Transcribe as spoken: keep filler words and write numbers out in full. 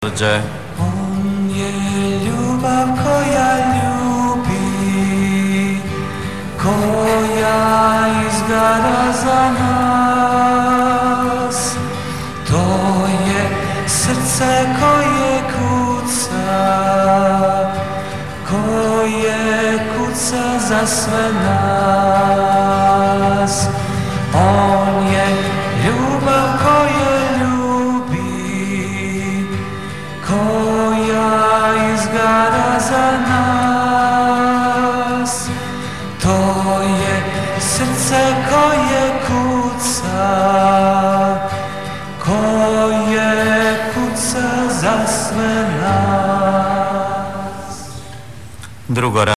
Gdzie? On je ljubav koja ljubi, koja izgara za nas. To je srce koje kuca, koje kuca za sve nas. On je ljubav koja ljubi, koja izgara za nas. To je srce koje kuca, koje kuca za sve nas. Drugo